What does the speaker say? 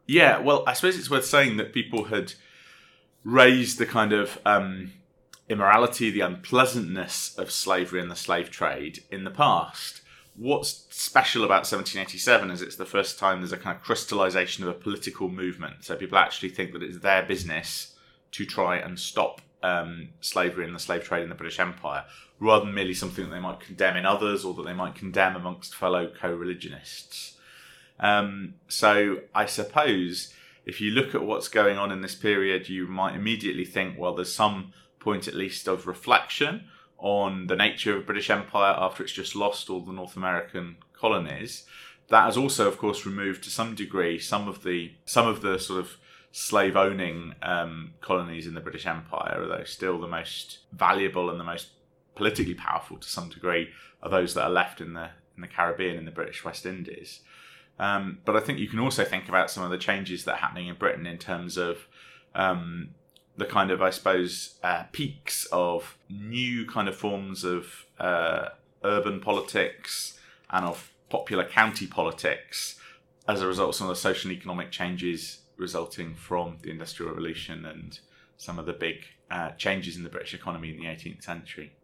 Yeah, well, I suppose it's worth saying that people had raised the kind of immorality, the unpleasantness of slavery and the slave trade in the past. What's special about 1787 is it's the first time there's a kind of crystallization of a political movement. So people actually think that it's their business to try and stop slavery and the slave trade in the British Empire, rather than merely something that they might condemn in others or that they might condemn amongst fellow co-religionists. So I suppose if you look at what's going on in this period, you might immediately think, well, there's some point at least of reflection on the nature of British Empire after it's just lost all the North American colonies. That has also, of course, removed to some degree some of the sort of slave-owning colonies in the British Empire, although still the most valuable and the most politically powerful to some degree are those that are left in the Caribbean, in the British West Indies. But I think you can also think about some of the changes that are happening in Britain in terms of the kind of, I suppose, peaks of new kind of forms of urban politics and of popular county politics as a result of some of the social and economic changes resulting from the Industrial Revolution and some of the big changes in the British economy in the 18th century.